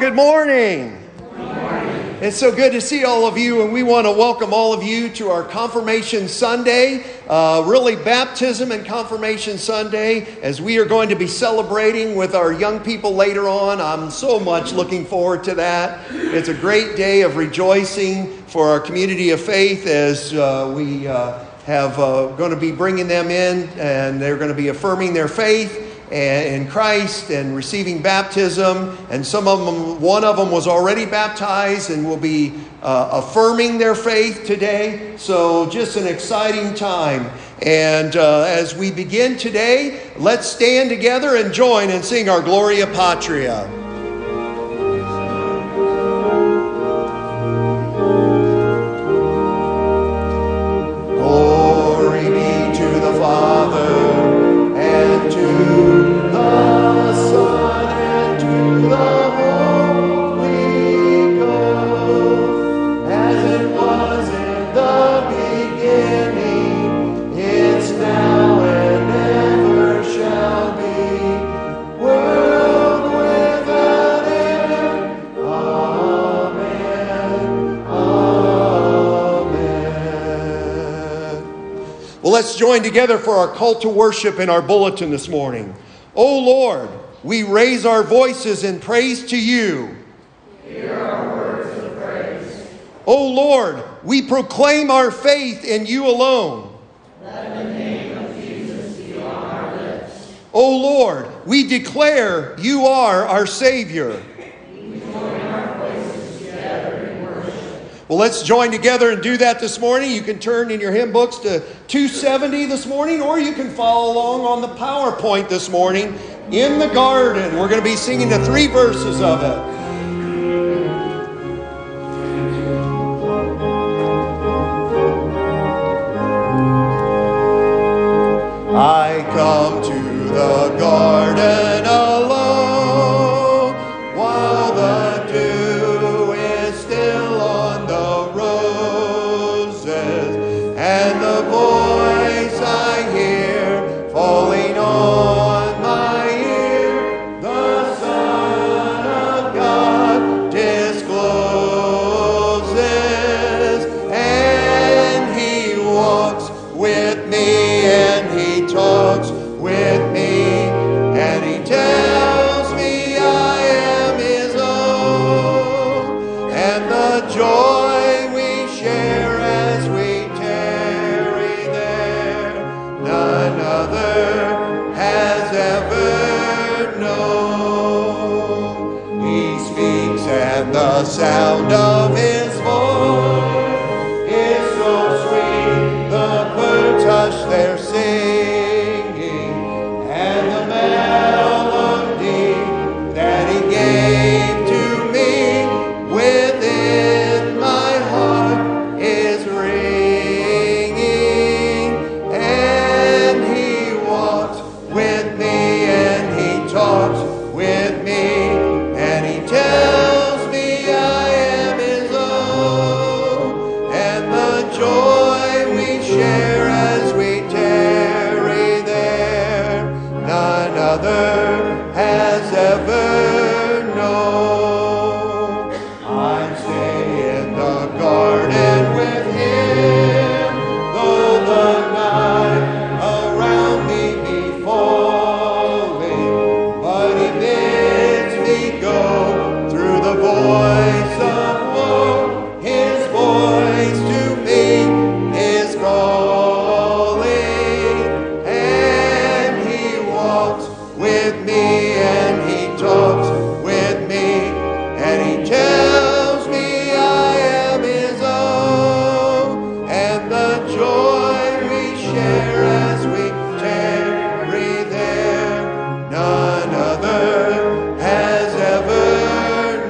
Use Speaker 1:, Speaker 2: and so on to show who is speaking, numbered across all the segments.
Speaker 1: good morning. It's so good to see all of you, and we want to welcome all of you to our Confirmation Sunday, really Baptism and Confirmation Sunday, as we are going to be celebrating with our young people later on. I'm so much looking forward to that. It's a great day of rejoicing for our community of faith as we have going to be bringing them in, and they're going to be affirming their faith in Christ and receiving baptism, and some of them, one of them was already baptized and will be affirming their faith today. So just an exciting time. And as we begin today, let's stand together and join and sing our Gloria Patria. Glory be to the Father, and to the Son, and to the Holy Ghost, as it was in the beginning, is now, and ever shall be, world without end. Amen. Amen. Well, let's join together for our call to worship in our bulletin this morning. O Lord, we raise our voices in praise to you.
Speaker 2: Hear our words of praise.
Speaker 1: O Lord, we proclaim our faith in you alone.
Speaker 2: Let the name of Jesus be on our lips.
Speaker 1: O Lord, we declare you are our Savior.
Speaker 2: We join our voices together in worship.
Speaker 1: Well, let's join together and do that this morning. You can turn in your hymn books to 270 this morning, or you can follow along on the PowerPoint this morning, In the Garden. We're going to be singing the 3 verses of it. I come to the garden alone, while the dew is still on the roses, and the voice I hear falling on my ear, the Son of God discloses, and he walks with me, and he talks with me, and he tells me I am his own, and the joy we share as we tarry there, none other has ever known. He speaks, and the sound of his voice is so sweet, the birds hush their singing, and the melody that he gave to me within my heart is ringing, and he walks with me, and he talks with me, and he tells me I am his own, and the joy we share as we tarry there, none other has ever known. I'm staying in the garden with him, though the night around me be falling, but he bids me go through the voice of woe. His voice to me is calling, and he walks with me, and he talks with me, and he tells me I am his own, and the joy we share as we tarry there, none other has ever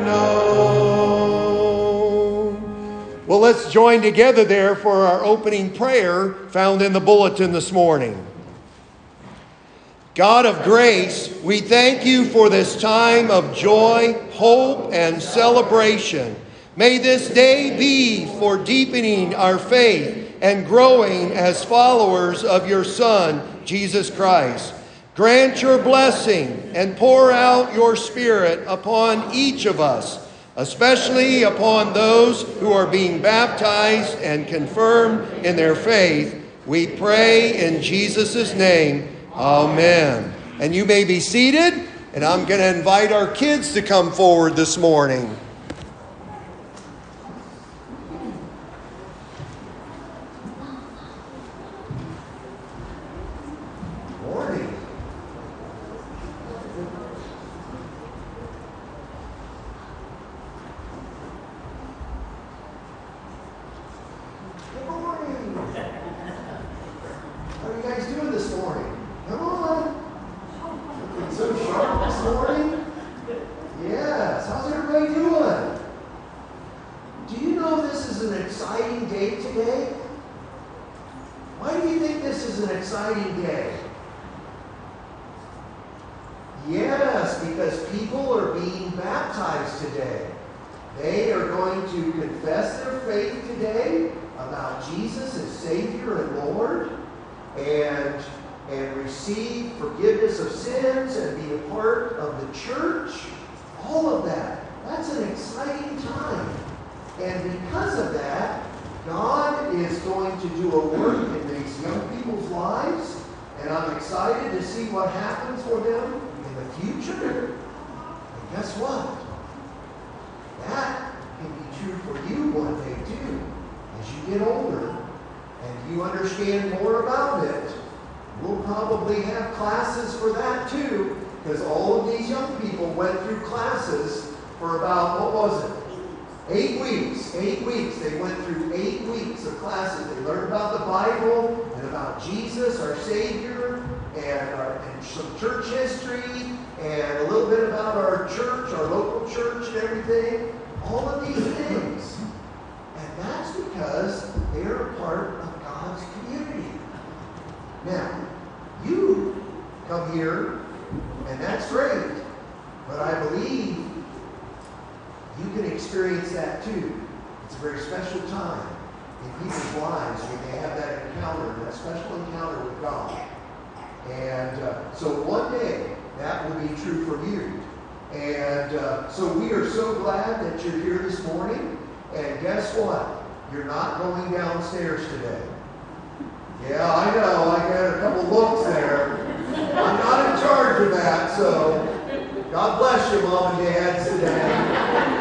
Speaker 1: known. Well, let's join together there for our opening prayer found in the bulletin this morning. God of grace, we thank you for this time of joy, hope, and celebration. May this day be for deepening our faith and growing as followers of your Son, Jesus Christ. Grant your blessing and pour out your Spirit upon each of us, especially upon those who are being baptized and confirmed in their faith. We pray in Jesus' name. Amen. And you may be seated, and I'm going to invite our kids to come forward this morning.
Speaker 3: Yes, because people are being baptized today. They are going to confess their faith today about Jesus as Savior and Lord, and receive forgiveness of sins and be a part of the church. All of that. That's an exciting time. And because of that, God is going to do a work in these young people's lives, and I'm excited to see what happens for them in the future. And guess what? That can be true for you one day too. As you get older and you understand more about it, we'll probably have classes for that too, because all of these young people went through classes for about, what was it? 8 weeks. 8 weeks. They went through 8 weeks of classes. They learned about the Bible and about Jesus, our Savior, and some church history, and a little bit about our church, our local church and everything. All of these things. And that's because they're a part of God's community. Now, you come here, and that's great, but I believe you can experience that too. It's a very special time in people's lives when they have that encounter, that special encounter with God. And so one day, that will be true for you. And so we are so glad that you're here this morning. And guess what? You're not going downstairs today. Yeah, I know. I got a couple looks there. I'm not in charge of that, so God bless you, Mom and Dad, today.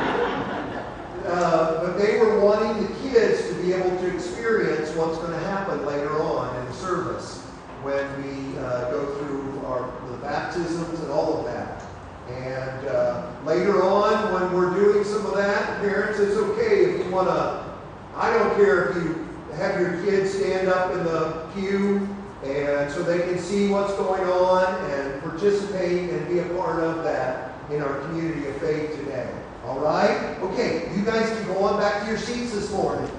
Speaker 3: But they were wanting the kids to be able to experience what's going to happen later on in the service when we go through the baptisms and all of that. And later on, when we're doing some of that, parents, it's okay if you want to, I don't care if you have your kids stand up in the pew and so they can see what's going on and participate and be a part of that in our community of faith today. All right? Okay, you guys can go on back to your seats this morning.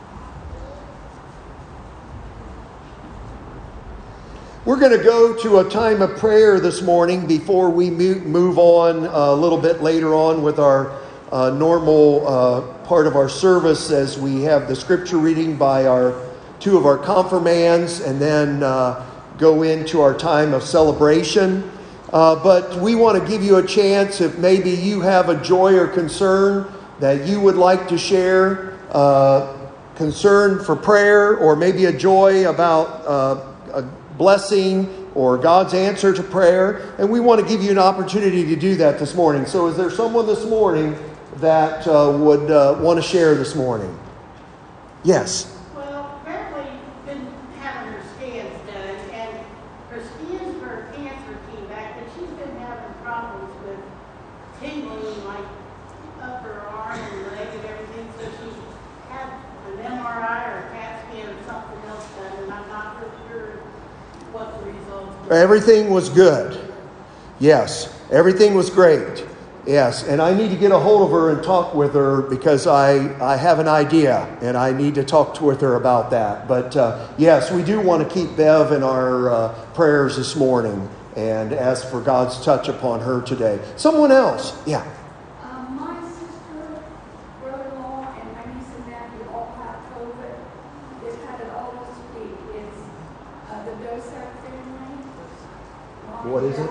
Speaker 1: We're going to go to a time of prayer this morning before we move on a little bit later on with our normal part of our service, as we have the scripture reading by two of our confirmands, and then go into our time of celebration. But we want to give you a chance, if maybe you have a joy or concern that you would like to share, concern for prayer, or maybe a joy about a blessing or God's answer to prayer. And we want to give you an opportunity to do that this morning. So is there someone this morning that would want to share this morning? Yes.
Speaker 4: Well, Beverly's been having her scans done, and her scans for her cancer came back, but she's been having problems with tingling, like up her arm and leg and everything. So she's had an MRI or a CAT scan or something else done, and I'm not for sure what the results were.
Speaker 1: Everything was good. Yes, everything was great. Yes, and I need to get a hold of her and talk with her, because I have an idea and I need to talk with her about that. But yes, we do want to keep Bev in our prayers this morning and ask for God's touch upon her today. Someone else? Yeah.
Speaker 5: My sister, brother-in-law, and my niece and nephew all have COVID. They've had it all this week. It's the Dosek family.
Speaker 3: What is it?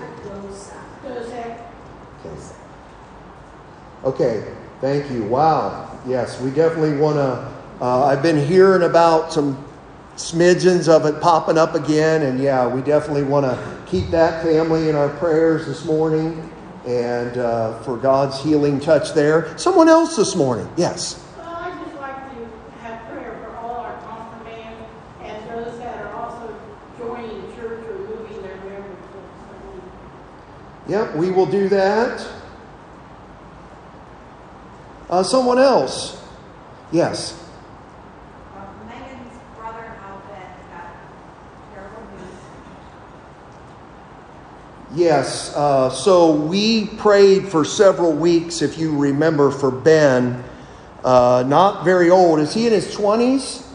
Speaker 3: Okay, thank you. Wow. Yes, we definitely want to. I've been hearing about some smidgens of it popping up again, and yeah, we definitely want to keep that family in our prayers this morning, and for God's healing touch there. Someone else this morning? Yes.
Speaker 4: Well, I'd just like to have prayer for all our confirmands and those that are also joining the church or moving their members.
Speaker 3: Yep, we will do that. Someone else? Yes.
Speaker 2: Megan's brother-in-law that got terrible news.
Speaker 3: Yes. So we prayed for several weeks, if you remember, for Ben. Not very old. Is he in his 20s?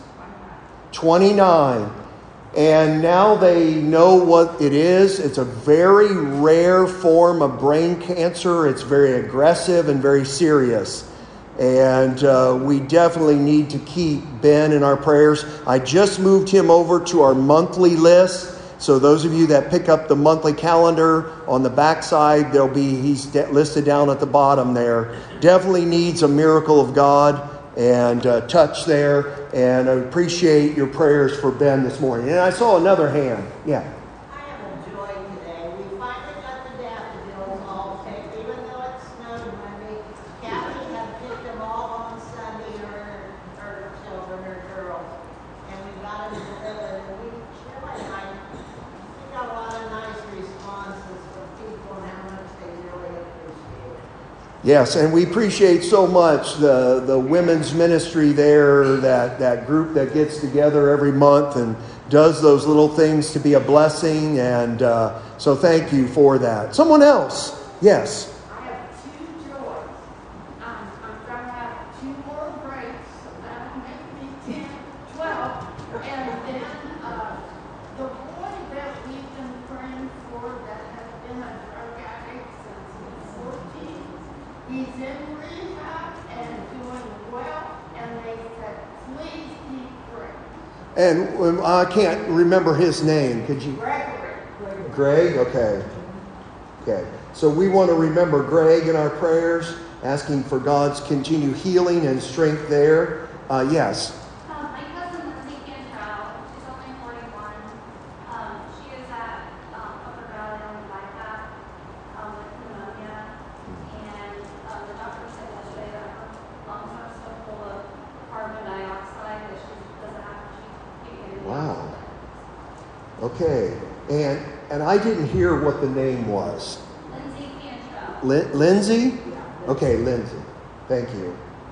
Speaker 3: 29. And now they know what it is. It's a very rare form of brain cancer. It's very aggressive and very serious. And we definitely need to keep Ben in our prayers. I just moved him over to our monthly list. So those of you that pick up the monthly calendar on the backside, he's listed down at the bottom there. Definitely needs a miracle of God and touch there. And I appreciate your prayers for Ben this morning. And I saw another hand. Yeah.
Speaker 6: I am enjoying today. We finally got the daffodils all picked, even though it snowed Monday. Kathy had picked them all on Sunday, her children, her girls. And we got them delivered. And we got a lot of nice responses from people and how much they really appreciate it.
Speaker 3: Yes, and we appreciate so much the women's ministry there, that group that gets together every month and does those little things to be a blessing. And so thank you for that. Someone else? Yes.
Speaker 5: I have 2 joys. I'm going to have 2 more breaks, so that'll make me 10, 12. And then the boy that we've been praying for that has been a drug addict since he was 14, he's in rehab and doing well, and they said, please keep praying.
Speaker 3: And I can't remember his name. Could you?
Speaker 5: Gregory.
Speaker 3: Greg? Okay. So we want to remember Greg in our prayers, asking for God's continued healing and strength there. Yes.
Speaker 7: My cousin Lindsay Cantrell, she's only 41. She is at Upper Valley on the bypass with pneumonia. And the doctor said yesterday that her lungs are so full of carbon dioxide that she doesn't have she can't get it.
Speaker 3: Wow. Okay. And I didn't hear what the name was.
Speaker 7: Lindsay Cantrell.
Speaker 3: Lindsay? Okay, Lindsay. Thank you.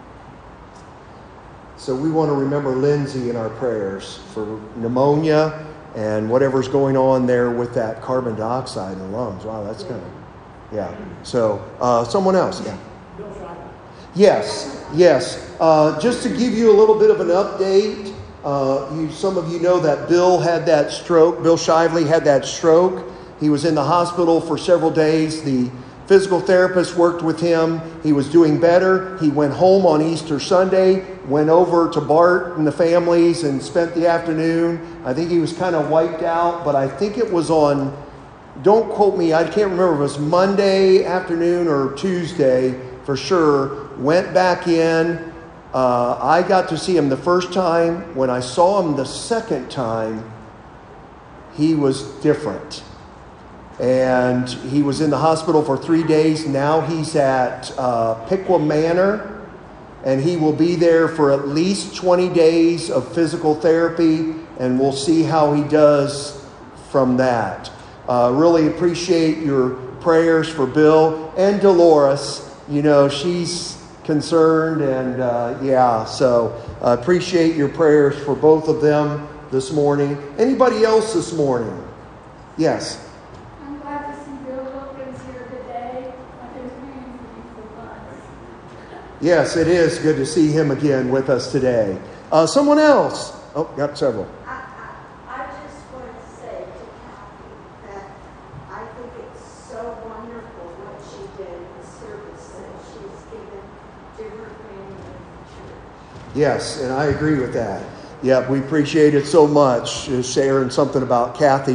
Speaker 3: So we want to remember Lindsay in our prayers for pneumonia and whatever's going on there with that carbon dioxide in the lungs. Wow, that's good. Yeah. So someone else. Yeah. Yes. Just to give you a little bit of an update, some of you know that Bill had that stroke. Bill Shively had that stroke. He was in the hospital for several days. The physical therapist worked with him. He was doing better. He went home on Easter Sunday, went over to Bart and the families and spent the afternoon. I think he was kind of wiped out, but I think it was on, don't quote me, I can't remember if it was Monday afternoon or Tuesday for sure. Went back in. I got to see him the first time. When I saw him the second time, he was different. And he was in the hospital for 3 days. Now he's at Piqua Manor, and he will be there for at least 20 days of physical therapy, and we'll see how he does from that. Really appreciate your prayers for Bill and Dolores. You know, she's concerned, and so appreciate your prayers for both of them this morning. Anybody else this morning? Yes.
Speaker 5: I'm glad to see Bill Wilkins here today. I've been praying for you for months.
Speaker 3: Yes, it is good to see him again with us today. Someone else? Oh, got several.
Speaker 6: I just want to say to Kathy that I think it's so wonderful what she did in the service that she's given to her family and the church.
Speaker 3: Yes, and I agree with that. Yeah, we appreciate it so much. Sharing something about Kathy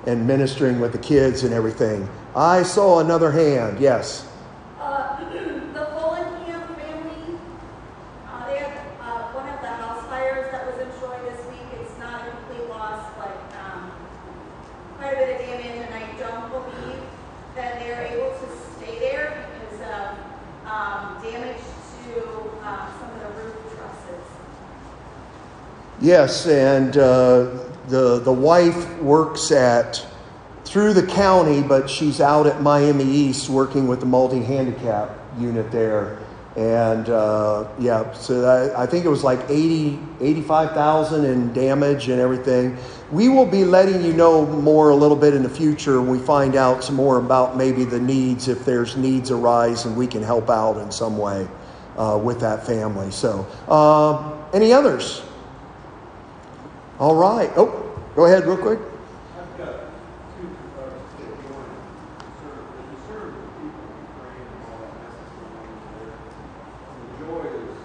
Speaker 1: and ministering with the kids and everything. I saw another hand. Yes.
Speaker 8: The Fullenkamp family, they had one of the house fires that was in Troy this week. It's not a complete loss, but quite a bit of damage, and I don't believe that they are able to stay there because of damage to some of the roof trusses.
Speaker 1: Yes, and the wife works through the county, but she's out at Miami East working with the multi-handicap unit there. And so I think it was like 85,000 in damage and everything. We will be letting you know more a little bit in the future when we find out some more about maybe the needs, if there's needs arise and we can help out in some way with that family. So, any others? All right. Oh, go ahead real quick.
Speaker 2: I've got two concerns. The concern of the people in Ukraine and all that mess that's going on there. And the joy is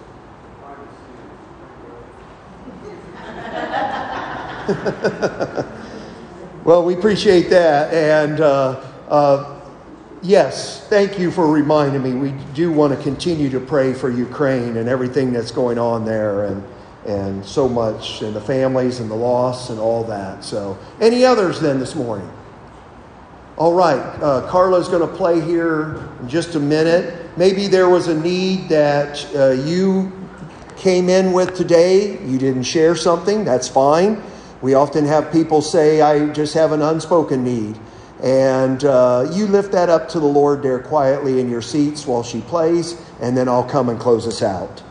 Speaker 1: Well, we appreciate that. And yes, thank you for reminding me. We do want to continue to pray for Ukraine and everything that's going on there, and so much, and the families and the loss and all that. So, any others then this morning? All right, Carla's going to play here in just a minute. Maybe there was a need that you came in with today. You didn't share something. That's fine. We often have people say, I just have an unspoken need. And you lift that up to the Lord there quietly in your seats while she plays, and then I'll come and close us out.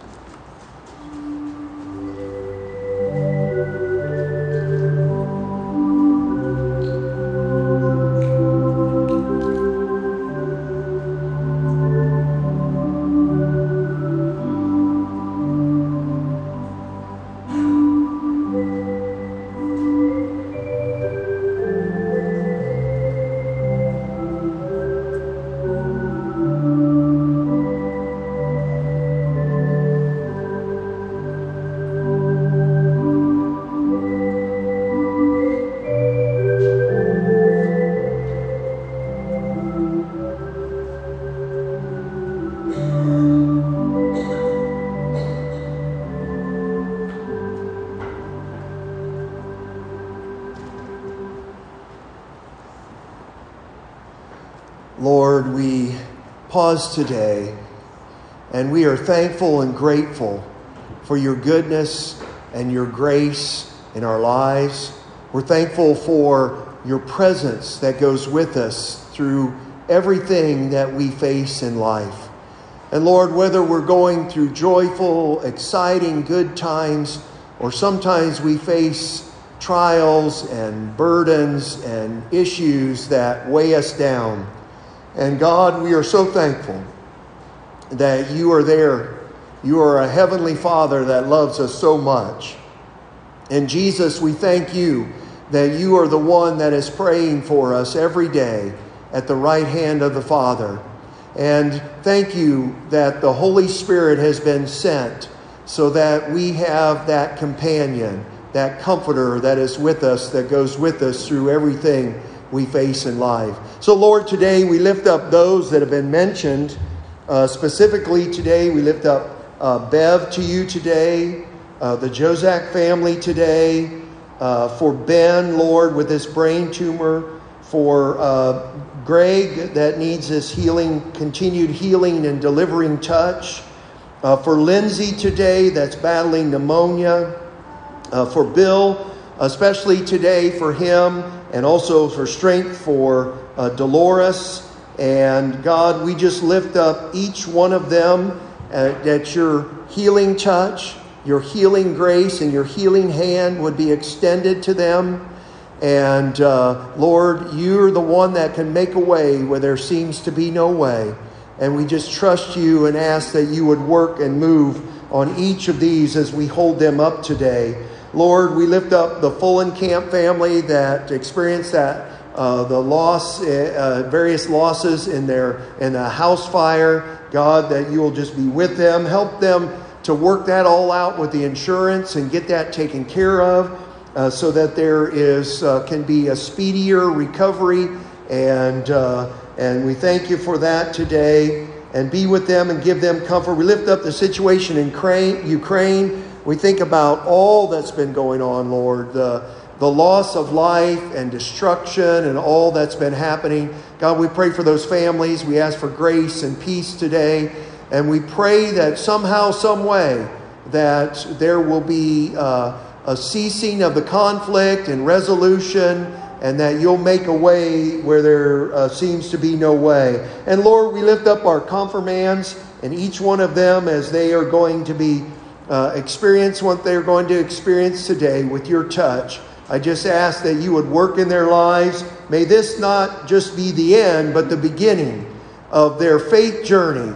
Speaker 1: Lord, we pause today, and we are thankful and grateful for your goodness and your grace in our lives. We're thankful for your presence that goes with us through everything that we face in life. And Lord, whether we're going through joyful, exciting, good times, or sometimes we face trials and burdens and issues that weigh us down. And God, we are so thankful that you are there. You are a heavenly Father that loves us so much. And Jesus, we thank you that you are the one that is praying for us every day at the right hand of the Father. And thank you that the Holy Spirit has been sent so that we have that companion, that comforter that is with us, that goes with us through everything we face in life. So Lord, today we lift up those that have been mentioned. Specifically today, we lift up Bev to you today, the Jozak family today, for Ben, Lord, with this brain tumor, for Greg that needs this healing, continued healing and delivering touch, for Lindsay today that's battling pneumonia, for Bill, especially today for him, and also for strength for Dolores. And God, we just lift up each one of them that your healing touch, your healing grace, and your healing hand would be extended to them. And Lord, you're the one that can make a way where there seems to be no way. And we just trust you and ask that you would work and move on each of these as we hold them up today. Lord, we lift up the Fullenkamp family that experienced the loss, various losses in the house fire. God, that you will just be with them, help them to work that all out with the insurance and get that taken care of. so that there can be a speedier recovery. And we thank you for that today. And be with them and give them comfort. We lift up the situation in Ukraine. We think about all that's been going on, Lord. The loss of life and destruction and all that's been happening. God, we pray for those families. We ask for grace and peace today. And we pray that somehow, some way, that there will be a ceasing of the conflict and resolution, and that you'll make a way where there seems to be no way. And Lord, we lift up our confirmands and each one of them as they are going to be experience what they're going to experience today with your touch. I just ask that you would work in their lives. May this not just be the end, but the beginning of their faith journey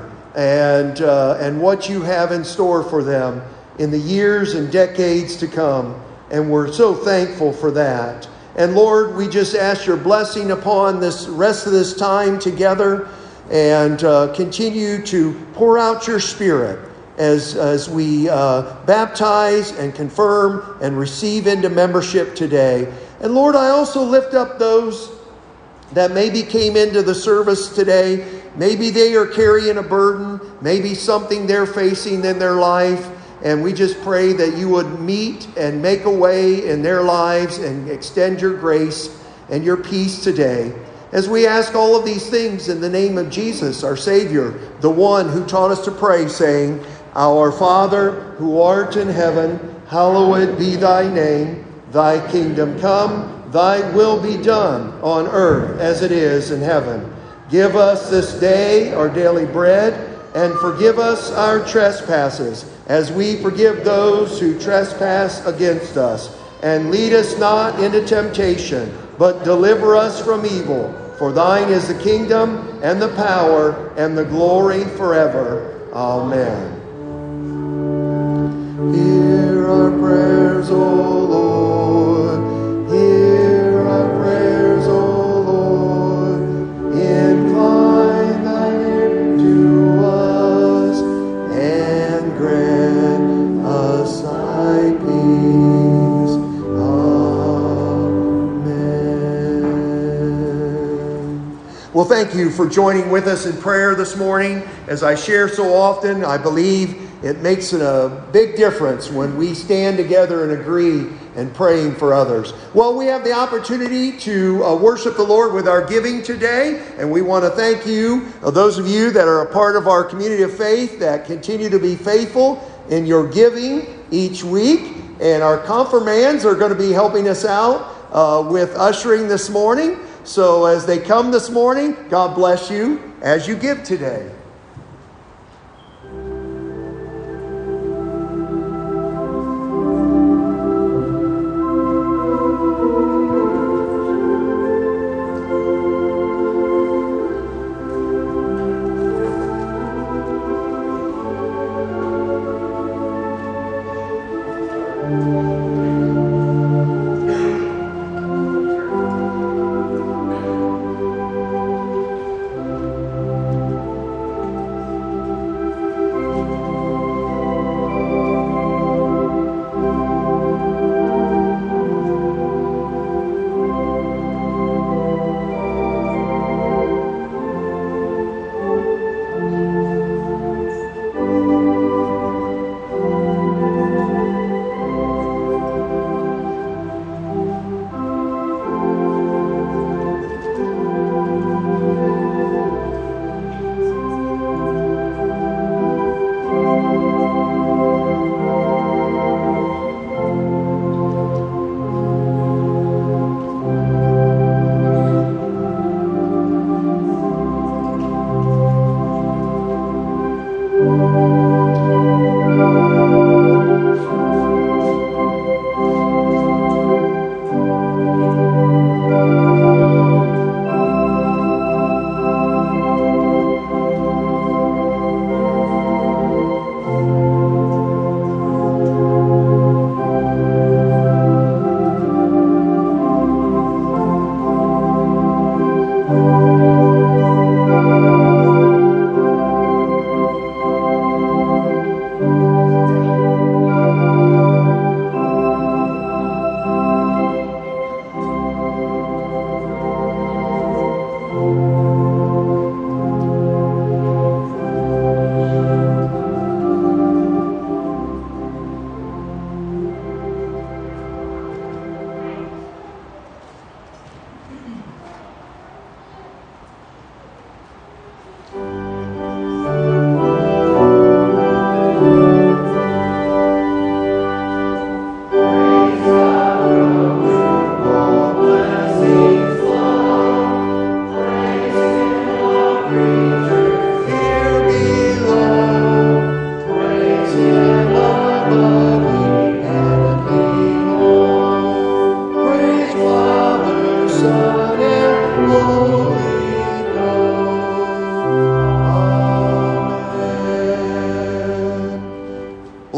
Speaker 1: and what you have in store for them in the years and decades to come. And we're so thankful for that. And Lord, we just ask your blessing upon this rest of this time together, and continue to pour out your Spirit as we baptize and confirm and receive into membership today. And Lord, I also lift up those that maybe came into the service today. Maybe they are carrying a burden, maybe something they're facing in their life. And we just pray that you would meet and make a way in their lives and extend your grace and your peace today. As we ask all of these things in the name of Jesus, our Savior, the one who taught us to pray, saying, Our Father, who art in heaven, hallowed be thy name. Thy kingdom come, thy will be done on earth as it is in heaven. Give us this day our daily bread, and forgive us our trespasses, as we forgive those who trespass against us. And lead us not into temptation, but deliver us from evil. For thine is the kingdom, and the power, and the glory forever. Amen. Hear our prayers, O Lord. Hear our prayers, O Lord. Incline thine ear to us, and grant us thy peace. Amen. Well, thank you for joining with us in prayer this morning. As I share so often, I believe it makes a big difference when we stand together and agree and praying for others. Well, we have the opportunity to worship the Lord with our giving today, and we want to thank you, those of you that are a part of our community of faith that continue to be faithful in your giving each week. And our confirmands are going to be helping us out with ushering this morning. So as they come this morning, God bless you as you give today.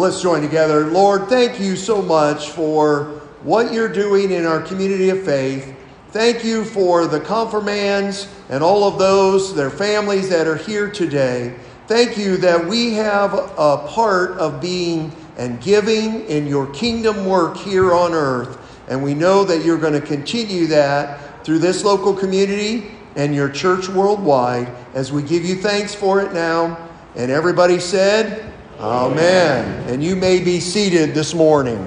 Speaker 1: let's join together. Lord, thank you so much for what you're doing in our community of faith. Thank you for the confirmands and all of those, their families that are here today. Thank you that we have a part of being and giving in your kingdom work here on earth. And we know that you're going to continue that through this local community and your church worldwide, as we give you thanks for it now. And everybody said, Amen. And you may be seated this morning.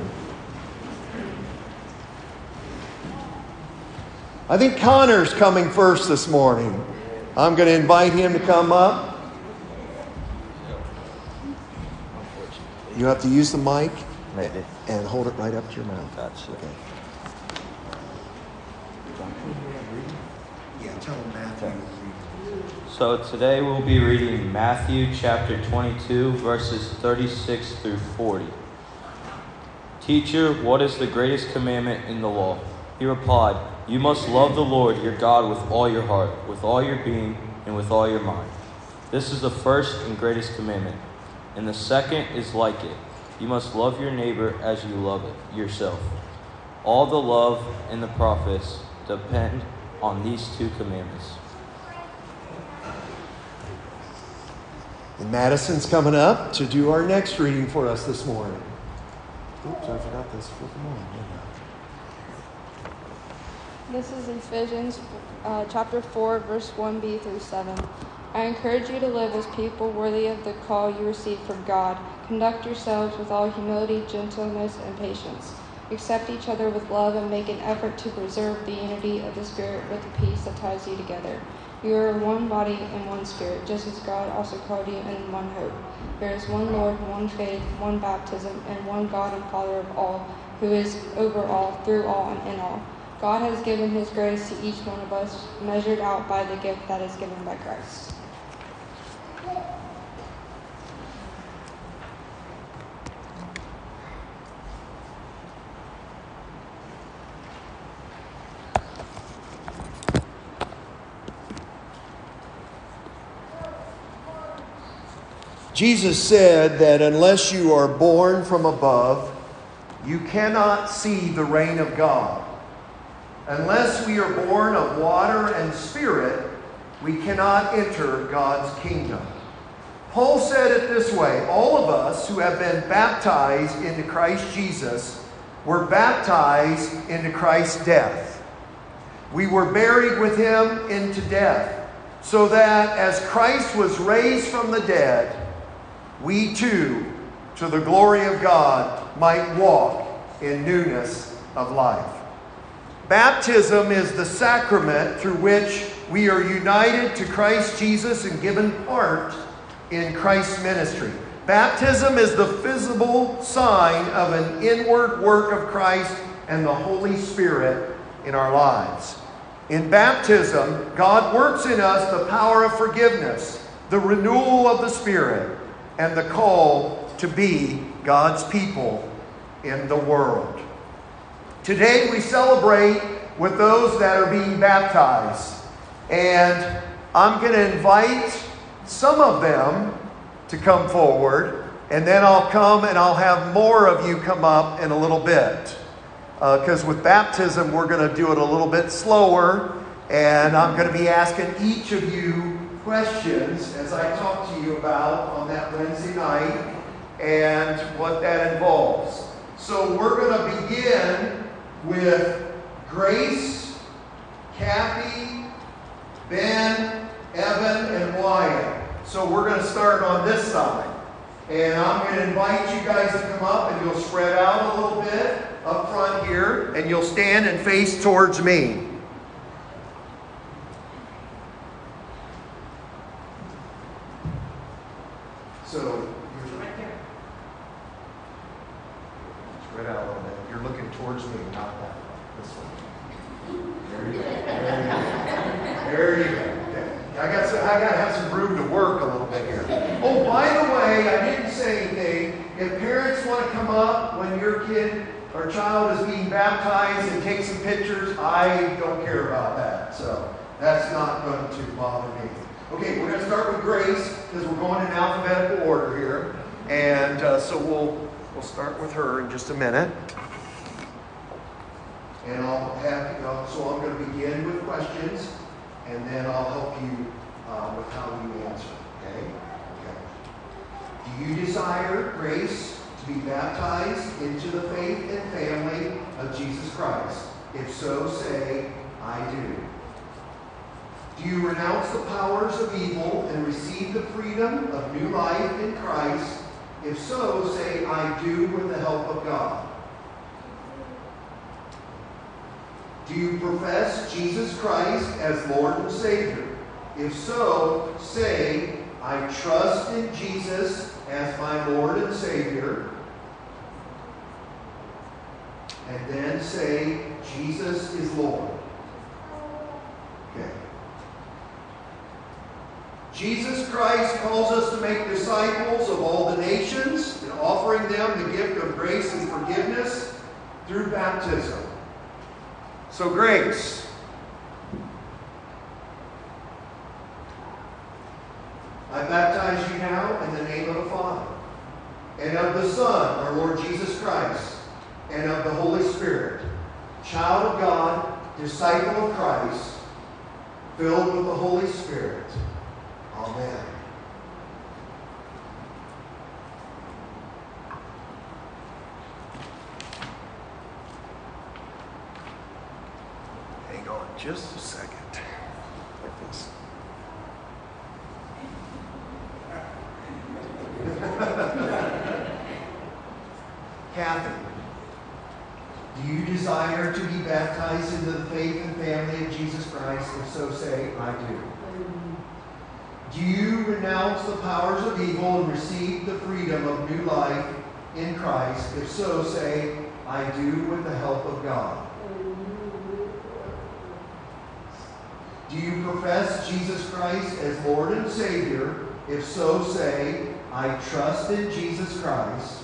Speaker 1: I think Connor's coming first this morning. I'm going to invite him to come up. You have to use the mic and hold it right up to your mouth.
Speaker 9: Gotcha.
Speaker 1: Okay. Yeah, tell him Matthew.
Speaker 9: So today we'll be reading Matthew chapter 22, verses 36 through 40. Teacher, what is the greatest commandment in the law? He replied, you must love the Lord your God with all your heart, with all your being, and with all your mind. This is the first and greatest commandment. And the second is like it. You must love your neighbor as you love yourself. All the love and the prophets depend on these two commandments.
Speaker 1: And Madison's coming up to do our next reading for us this morning. Oops, I forgot this. Flip them on.
Speaker 10: This is Ephesians chapter 4, verse 1b through 7. I encourage you to live as people worthy of the call you received from God. Conduct yourselves with all humility, gentleness, and patience. Accept each other with love and make an effort to preserve the unity of the Spirit with the peace that ties you together. You are one body and one Spirit, just as God also called you in one hope. There is one Lord, one faith, one baptism, and one God and Father of all, who is over all, through all, and in all. God has given his grace to each one of us, measured out by the gift that is given by Christ.
Speaker 1: Jesus said that unless you are born from above, you cannot see the reign of God. Unless we are born of water and spirit, we cannot enter God's kingdom. Paul said it this way: all of us who have been baptized into Christ Jesus were baptized into Christ's death. We were buried with him into death, so that as Christ was raised from the dead, we too, to the glory of God, might walk in newness of life. Baptism is the sacrament through which we are united to Christ Jesus and given part in Christ's ministry. Baptism is the visible sign of an inward work of Christ and the Holy Spirit in our lives. In baptism, God works in us the power of forgiveness, the renewal of the Spirit, and the call to be God's people in the world. Today we celebrate with those that are being baptized. And I'm going to invite some of them to come forward. And then I'll come and I'll have more of you come up in a little bit. Because with baptism, we're going to do it a little bit slower. And I'm going to be asking each of you questions as I talk to you about on that Wednesday night and what that involves. So we're going to begin with Grace, Kathy, Ben, Evan, and Wyatt. So we're going to start on this side. And I'm going to invite you guys to come up, and you'll spread out a little bit up front here, and you'll stand and face towards me. So you're right there. Spread out a little bit. You're looking towards me, not that way. This way. There you go. There you go. I got to have some room to work a little bit here. Oh, by the way, I didn't say anything. If parents want to come up when your kid or child is being baptized and take some pictures, I don't care about that. So that's not going to bother me. Okay, we're going to start with Grace because we're going in alphabetical order here. And so we'll We'll start with her in just a minute.
Speaker 3: And I'll have, so I'm going to begin with questions, and then I'll help you with how you answer, okay? Do you desire grace to be baptized into the faith and family of Jesus Christ? If so, say, I do. Do you renounce the powers of evil and receive the freedom of new life in Christ? If so, say, I do with the help of God. Do you profess Jesus Christ as Lord and Savior? If so, say, I trust in Jesus as my Lord and Savior. And then say, Jesus is Lord. Okay. Jesus Christ calls us to make disciples of all the nations and offering them the gift of grace and forgiveness through baptism. So grace. I baptize you now in the name of the Father, and of the Son, our Lord Jesus Christ, and of the Holy Spirit, child of God, disciple of Christ, filled with the Holy Spirit. Amen.
Speaker 1: Hang on just a second. Like this.
Speaker 3: Kathy, do you desire to be baptized into the faith and family of Jesus Christ? If so, say, I do. Do you renounce the powers of evil and receive the freedom of new life in Christ? If so, say, I do with the help of God. Do you profess Jesus Christ as Lord and Savior? If so, say, I trust in Jesus Christ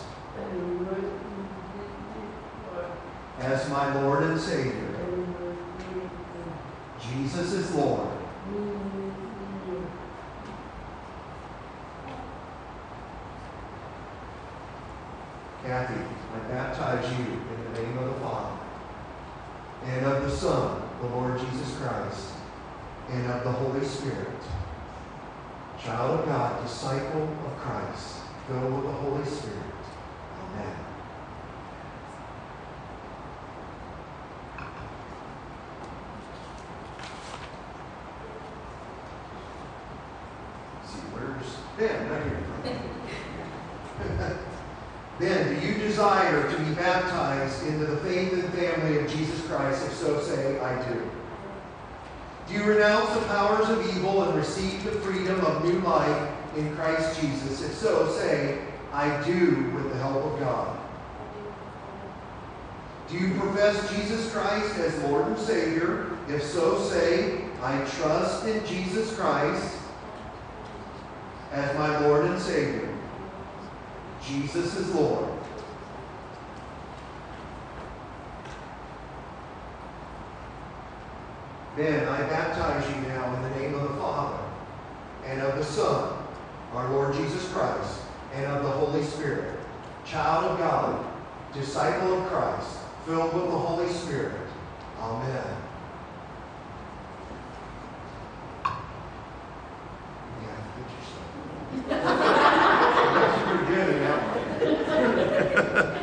Speaker 3: as my Lord and Savior. Jesus is Lord. Kathy, I baptize you in the name of the Father, and of the Son, the Lord Jesus Christ, and of the Holy Spirit. Child of God, disciple of Christ, filled with the Holy Spirit. Amen. See, where's Ben? Right here. Ben, do you desire to be baptized into the faith and family of Jesus Christ? If so, say, I do. Do you renounce the powers of evil and receive the freedom of new life in Christ Jesus? If so, say, I do with the help of God. Do you profess Jesus Christ as Lord and Savior? If so, say, I trust in Jesus Christ as my Lord and Savior. Jesus is Lord. Ben, I baptize you now in the name of the Father, and of the Son, our Lord Jesus Christ, and of the Holy Spirit, child of God, disciple of Christ, filled with the Holy Spirit. Amen. Yeah, get yourself. That's pretty good in that one.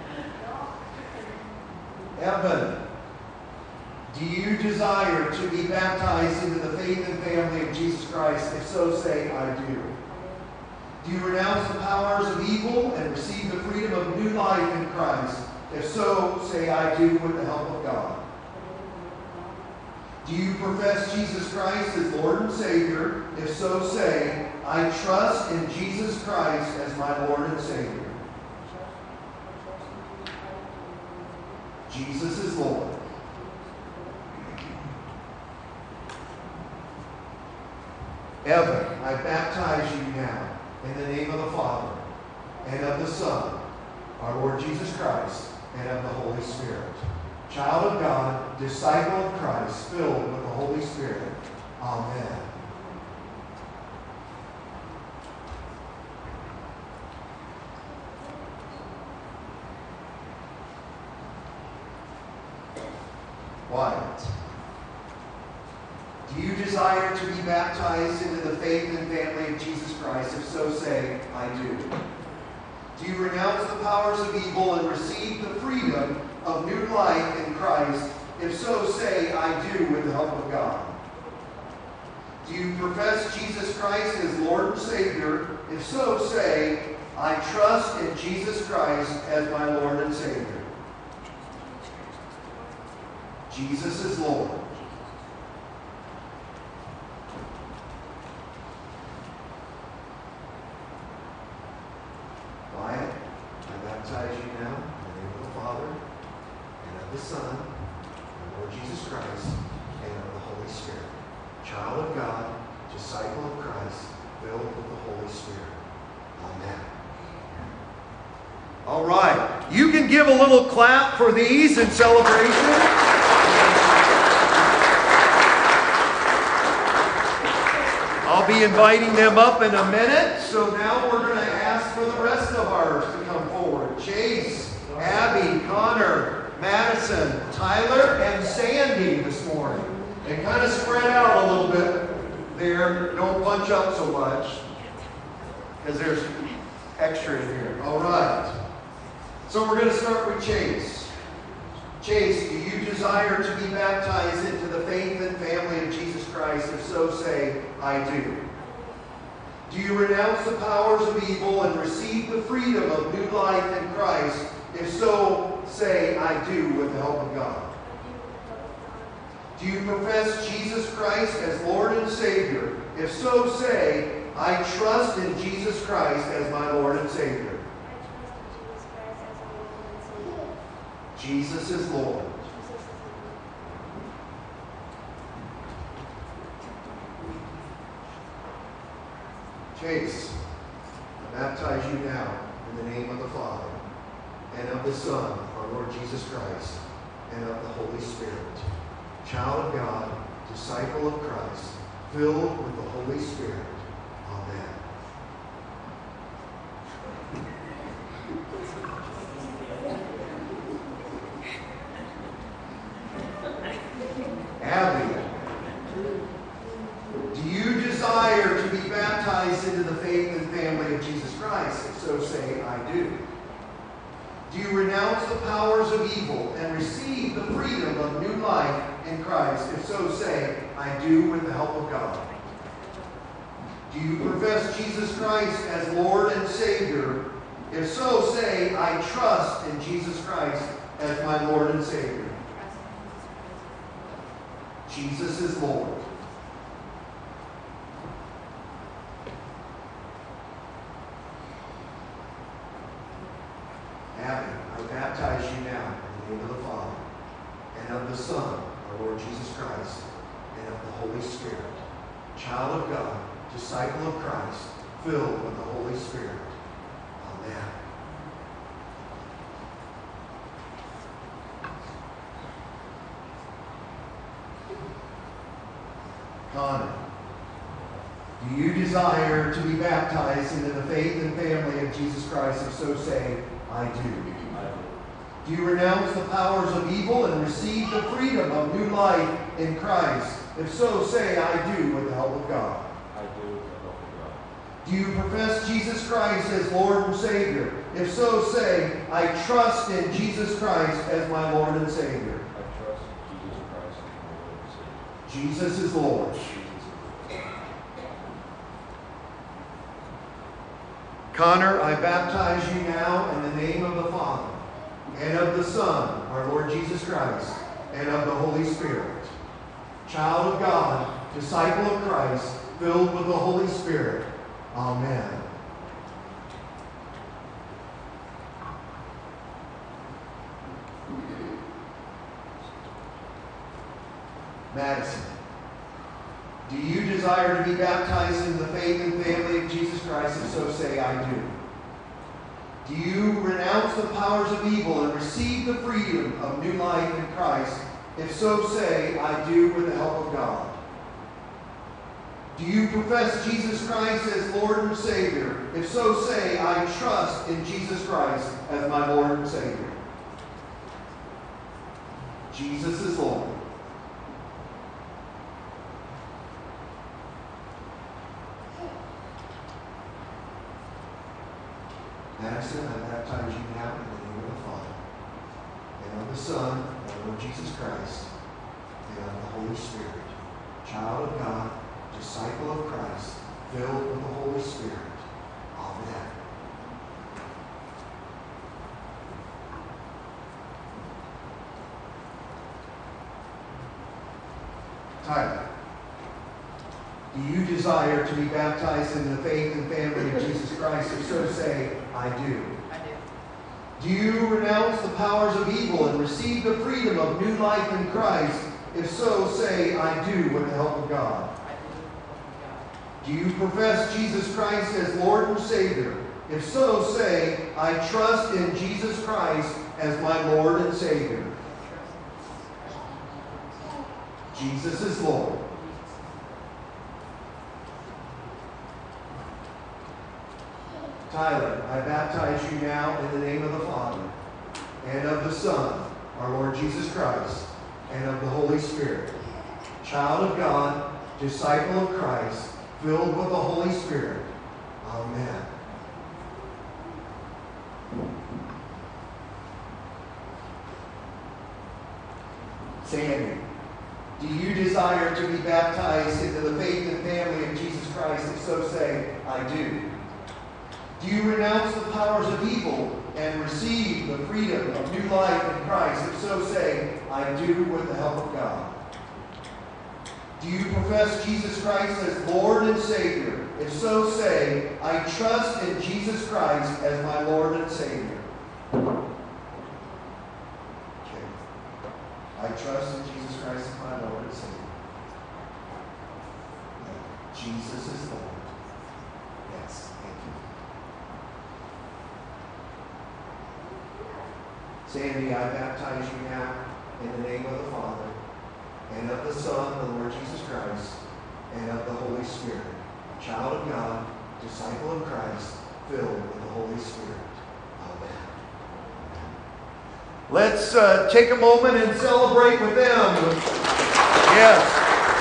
Speaker 3: Evan, do you desire to be baptized into the faith and family of Jesus Christ? If so, say, I do. Do you renounce the powers of evil and receive the freedom of new life in Christ? If so, say, I do with the help of God. Do you profess Jesus Christ as Lord and Savior? If so, say, I trust in Jesus Christ as my Lord and Savior. Jesus is Lord. Evan, I baptize you now in the name of the Father, and of the Son, our Lord Jesus Christ, and of the Holy Spirit. Child of God, disciple of Christ, filled with the Holy Spirit. Amen. Quiet. Do you desire to be baptized into the faith and family of Jesus Christ? If so, say, I do. Do you renounce the powers of evil and receive the freedom of new life in Christ? If so, say, I do, with the help of God. Do you profess Jesus Christ as Lord and Savior? If so, say, I trust in Jesus Christ as my Lord and Savior. Jesus is Lord. Quiet. I baptize you now in the name of the Father, and of the Son, and Lord Jesus Christ, and of the Holy Spirit. Child of God, disciple of Christ, filled with the Holy Spirit. Amen.
Speaker 1: All right. You can give a little clap for these in celebration. I'll be inviting them up in a minute. So now we're going to ask for the rest of ours to come forward. Chase, Abby, Connor, Madison, Tyler, and Sandy this morning. And kind of spread out a little bit there. Don't bunch up so much, because there's extra in here. All right. So we're going to start with Chase. Chase, do you desire to be baptized into the faith and family of Jesus Christ? If so, say, I do. Do you renounce the powers of evil and receive the freedom of new life in Christ? If so, say, I do, with the help of God. Do you profess Jesus Christ as Lord and Savior? If so, say, I trust in Jesus Christ as my Lord and Savior. Jesus is Lord. Chase, I baptize you now in the name of the Father, and of the Son, our Lord Jesus Christ, and of the Holy Spirit. Child of God, disciple of Christ, filled with the Holy Spirit. Amen. Abby, do you desire to be baptized into the faith and family of Jesus Christ? If so, say, I do. Do you renounce the powers of evil and receive the freedom of new life in Christ? If so, say, I do, with the help of God. Do you profess Jesus Christ as Lord and Savior? If so, say, I trust in Jesus Christ as my Lord and Savior. Jesus is Lord. Abby, I baptize you now in the name of the Father, and of the Son, our Lord Jesus Christ, and of the Holy Spirit. Child of God, disciple of Christ, filled with the Holy Spirit. Amen. Connor, do you desire to be baptized into the faith and family of Jesus Christ? If so, say, I do. Do you renounce the powers of evil and receive the freedom of new life in Christ? If so, say, I do, with the help of God.
Speaker 9: I do, with the help of God.
Speaker 3: Do you profess Jesus Christ as Lord and Savior? If so, say, I trust in Jesus Christ as my Lord and Savior.
Speaker 9: I trust in Jesus Christ as my Lord and Savior.
Speaker 3: Jesus is Lord. Connor, I baptize you now in the name of the Father, and of the Son, our Lord Jesus Christ, and of the Holy Spirit. Child of God, disciple of Christ, filled with the Holy Spirit. Amen. Madison, do you desire to be baptized in the faith and family of Jesus Christ? If so, say, I do. Do you renounce the powers of evil and receive the freedom of new life in Christ? If so, say, I do, with the help of God. Do you profess Jesus Christ as Lord and Savior? If so, say, I trust in Jesus Christ as my Lord and Savior. Jesus is Lord. Jackson, I baptize you now in the name of the Father, and of the Son, our Lord Jesus Christ, and of the Holy Spirit. Child of God, disciple of Christ, filled with the Holy Spirit. Amen. Tyler, do you desire to be baptized in the faith and family of Jesus Christ? If so, say, I do.
Speaker 11: I do.
Speaker 3: Do you renounce the powers of evil and receive the freedom of new life in Christ? If so, say, I do, with the help of God.
Speaker 11: I do.
Speaker 3: Do you profess Jesus Christ as Lord and Savior? If so, say, I trust in Jesus Christ as my Lord and Savior. Jesus is Lord. Tyler, I baptize you now in the name of the Father, and of the Son, our Lord Jesus Christ, and of the Holy Spirit. Child of God, disciple of Christ, filled with the Holy Spirit. Amen. Sandy, do you desire to be baptized into the faith and family of Jesus Christ? If so, say, I do. Do you renounce the powers of evil and receive the freedom of new life in Christ? If so, say, I do, with the help of God. Do you profess Jesus Christ as Lord and Savior? If so, say, I trust in Jesus Christ as my Lord and Savior. Okay. I trust in Jesus Christ as my Lord and Savior. Jesus is Lord. Yes, thank you. Sandy, I baptize you now in the name of the Father, and of the Son, the Lord Jesus Christ, and of the Holy Spirit. Child of God, disciple of Christ, filled with the Holy Spirit. Amen. Let's take a moment and celebrate with them. Yes.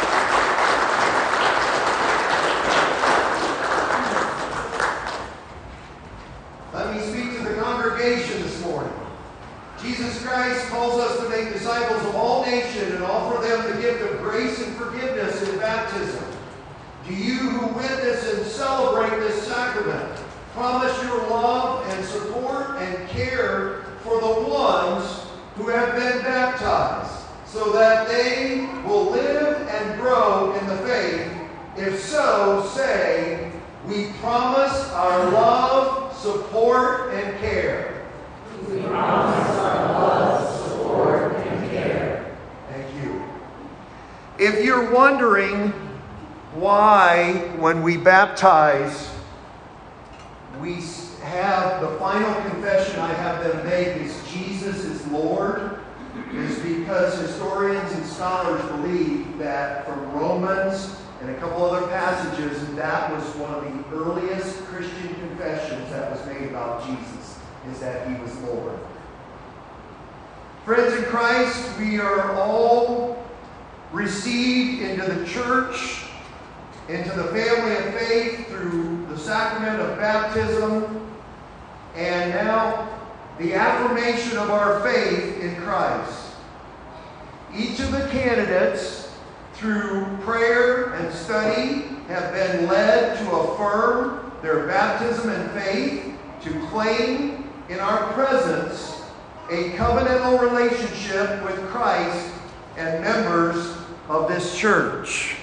Speaker 3: Let me speak to the congregation this morning. Jesus Christ calls us to make disciples of all nations and offer them the gift of grace and forgiveness in baptism. Do you who witness and celebrate this sacrament promise your love and support and care for the ones who have been baptized so that they will live and grow in the faith? If so, say, we promise our love, support, and care.
Speaker 11: We promise our love, support, and care.
Speaker 3: Thank you. If you're wondering why, when we baptize, we have the final confession I have them make is Jesus is Lord, is because historians and scholars believe that from Romans and a couple other passages, that was one of the earliest Christian confessions that was made about Jesus, is that he was Lord. Friends in Christ, we are all received into the church, into the family of faith through the sacrament of baptism, and now the affirmation of our faith in Christ. Each of the candidates, through prayer and study, have been led to affirm their baptism and faith, to claim in our presence a covenantal relationship with Christ and members of this church.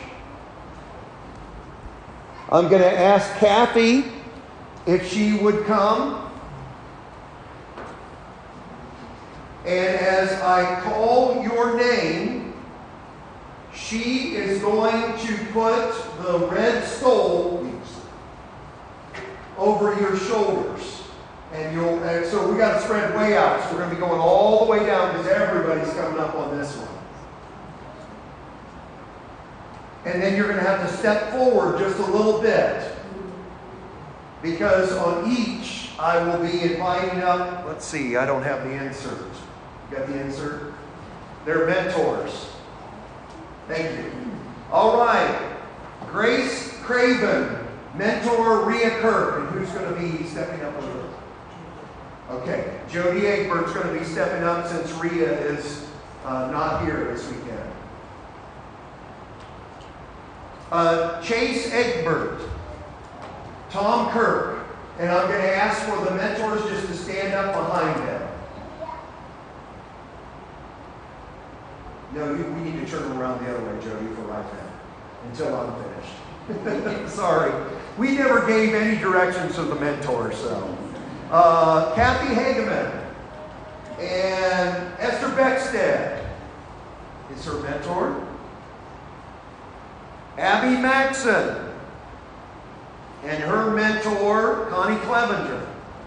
Speaker 3: I'm going to ask Kathy if she would come. And as I call your name, she is going to put the red stole over your shoulders. And so we got to spread way out. So we're going to be going all the way down because everybody's coming up on this one. And then you're going to have to step forward just a little bit. Because on each, I will be inviting up, let's see, I don't have the insert. You got the insert? They're mentors. Thank you. All right. Grace Craven, mentor Rhea Kirk. And who's going to be stepping up a little? Okay, Jody Egbert's going to be stepping up since Rhea is not here this weekend. Chase Egbert, Tom Kirk, and I'm going to ask for the mentors just to stand up behind them. No, we need to turn them around the other way, Jody, for right now, until I'm finished. Sorry. We never gave any directions to the mentors, so. Kathy Hageman and Esther Beckstead is her mentor. Abby Maxson and her mentor, Connie Clevenger.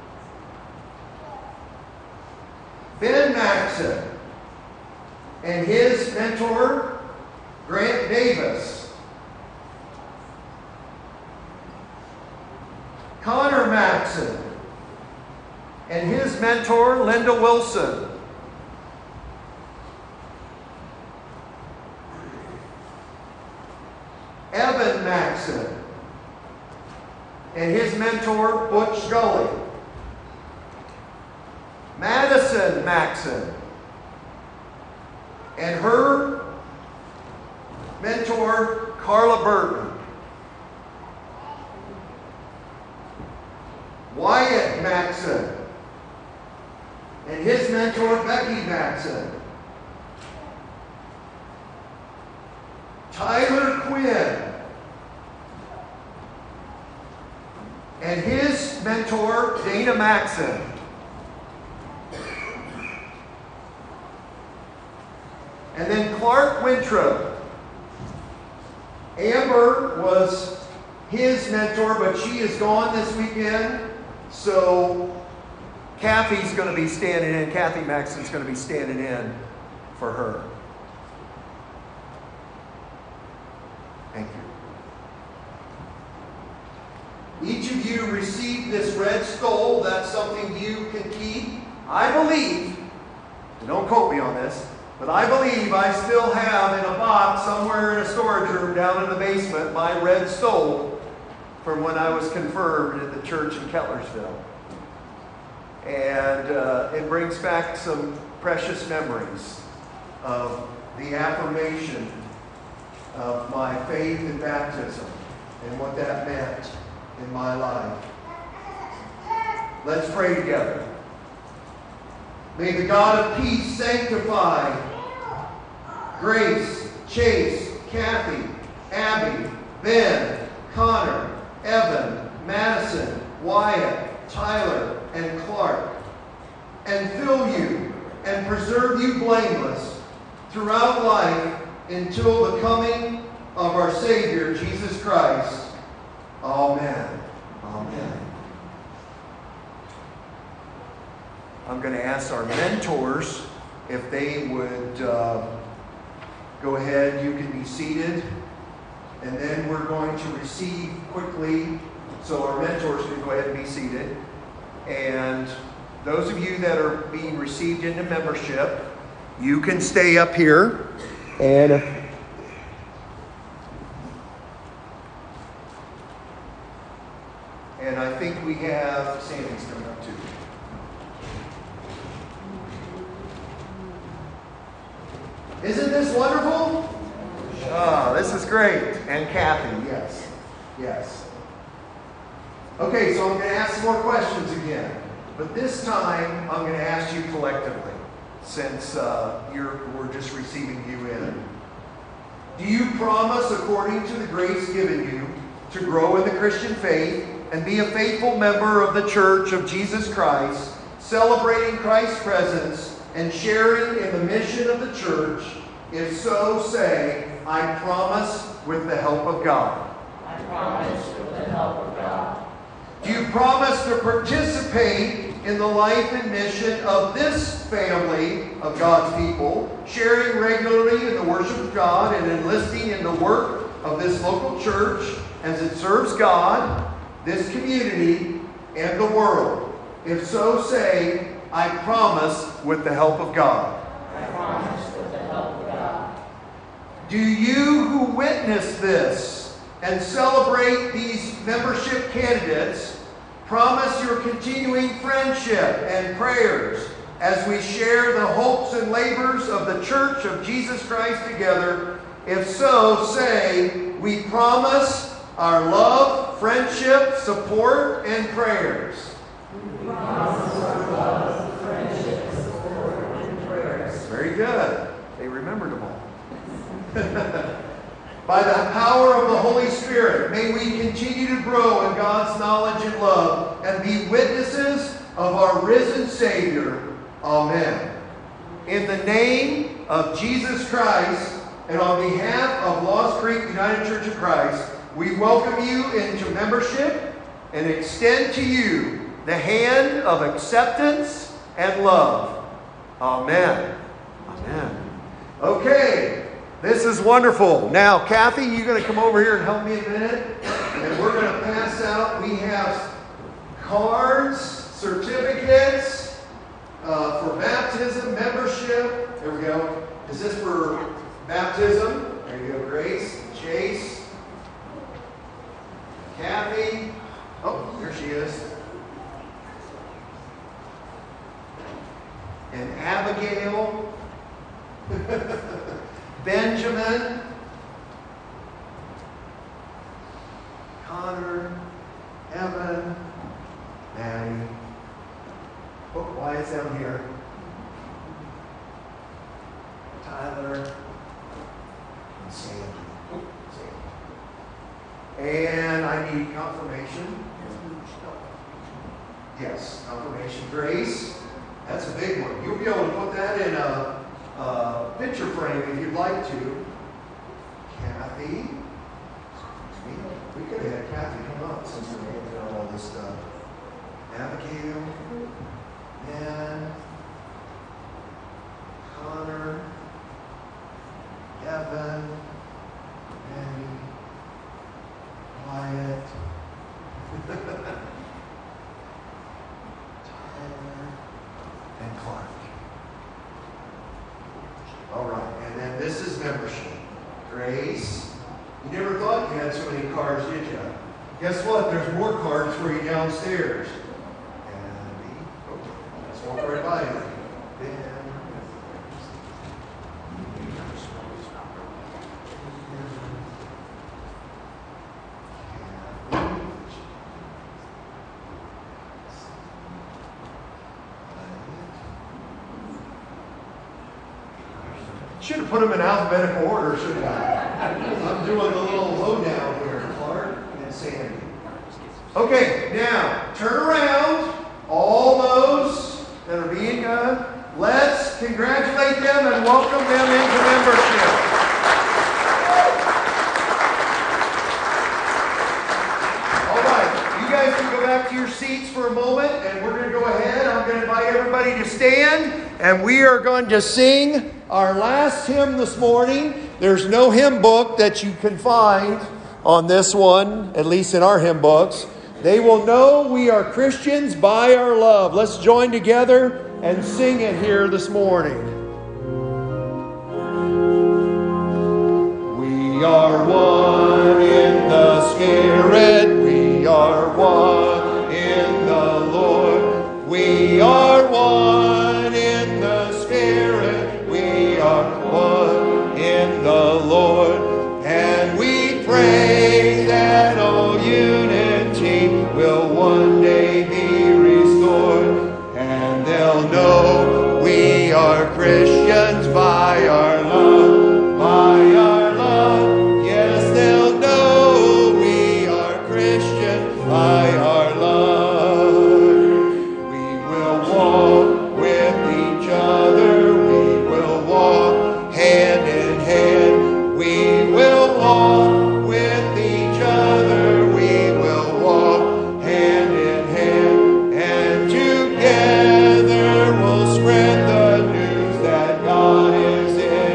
Speaker 3: Ben Maxson and his mentor, Grant Davis. Connor Maxson and his mentor, Linda Wilson. Evan Maxson and his mentor, Butch Scully. Madison Maxson and her mentor, Carla Burton. Wyatt Maxson and his mentor, Becky Maxson. Tyler Quinn and his mentor, Dana Maxson. And then Clark Winthrop. Amber was his mentor, but she is gone this weekend. So Kathy's going to be standing in. Kathy Maxson's going to be standing in for her. Thank you. Each of you received this red stole. That's something you can keep. I believe, and don't quote me on this, but I believe I still have in a box somewhere in a storage room down in the basement my red stole from when I was confirmed at the church in Kettlersville. And it brings back some precious memories of the affirmation of my faith in baptism and what that meant in my life. Let's pray together. May the God of peace sanctify Grace, Chase, Kathy, Abby, Ben, Connor, Evan, Madison, Wyatt, Tyler, and Clark, and fill you and preserve you blameless throughout life until the coming of our Savior, Jesus Christ. Amen. Amen. I'm going to ask our mentors if they would go ahead. You can be seated. And then we're going to receive quickly. So our mentors can go ahead and be seated. And those of you that are being received into membership, you can stay up here. And I think we have Sandy's coming up too. Isn't this wonderful? Oh, this is great. And Kathy, yes. Yes. Okay, so I'm going to ask some more questions again. But this time, I'm going to ask you collectively, since we're just receiving you in. Do you promise, according to the grace given you, to grow in the Christian faith and be a faithful member of the Church of Jesus Christ, celebrating Christ's presence and sharing in the mission of the church? If so, say, I promise with the help of God.
Speaker 11: I promise with the help of God.
Speaker 3: Do you promise to participate in the life and mission of this family of God's people, sharing regularly in the worship of God and enlisting in the work of this local church as it serves God, this community, and the world? If so, say, I promise with the help of God.
Speaker 11: I promise with the help of God.
Speaker 3: Do you who witness this and celebrate these membership candidates
Speaker 1: Promise your continuing friendship and prayers as we share the hopes and labors of the Church of Jesus Christ together. If so, say, we promise our love, friendship, support, and prayers.
Speaker 11: We promise our love, friendship, support, and prayers.
Speaker 1: Very good. They remembered them all. By the power of the Holy Spirit, may we continue to grow in God's knowledge and love and be witnesses of our risen Savior. Amen. In the name of Jesus Christ and on behalf of Lost Creek United Church of Christ, we welcome you into membership and extend to you the hand of acceptance and love. Amen. Amen. Okay. This is wonderful. Now, Kathy, you're going to come over here and help me a minute. And we're going to pass out. We have cards, certificates for baptism, membership. There we go. Is this for baptism? There you go, Grace, Chase, Kathy. Oh, here she is. And Abigail. Benjamin, Connor, Evan, Maddie. Oh, Wyatt's down here. Tyler, and Sandy. And I need confirmation. Yes, confirmation. Grace, that's a big one. You'll be able to put that in a picture frame if you'd like to. Kathy. We could have had Kathy come up since we're handing out all this stuff. Abigail. Ben. Connor. Evan. Penny. Wyatt. Tyler. And Clark. All right, and then this is membership. Grace, you never thought you had so many cards, did you? Guess what? There's more cards for you downstairs. And let's walk right by you. Should have put them in alphabetical order, shouldn't I? I'm doing a little lowdown here. Clark and Sandy. Okay, now turn around. All those that are being let's congratulate them and welcome them into membership. All right, you guys can go back to your seats for a moment, and we're going to go ahead. I'm going to invite everybody to stand, and we are going to sing our last hymn this morning. There's no hymn book that you can find on this one, at least in our hymn books. They will know we are Christians by our love. Let's join together and sing it here this morning. We are one in the Spirit. We are one in the Lord. We are one in the Spirit. We are one in the Lord. And we pray that all unity will one day be restored. And they'll know we are Christians by our love, by our love. Yes, they'll know we are Christians by our love. We will walk with each other. We will walk hand in hand. We will walk with each other. We will walk hand in hand. And together we'll spread the news that God is in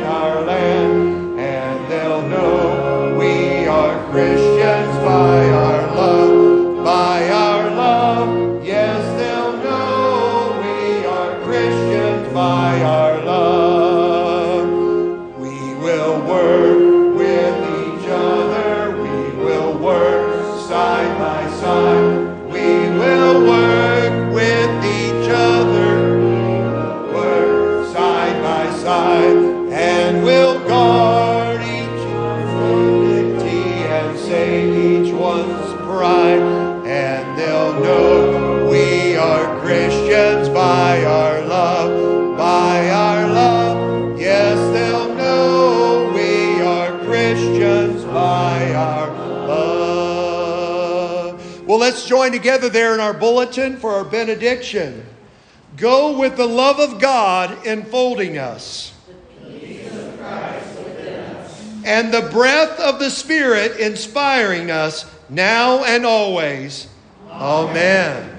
Speaker 1: Well, let's join together there in our bulletin for our benediction. Go with the love of God enfolding us.
Speaker 11: The peace of Christ within us.
Speaker 1: And the breath of the Spirit inspiring us now and always. Amen.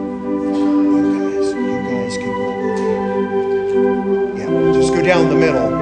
Speaker 1: You guys can go. Yeah, just go down the middle.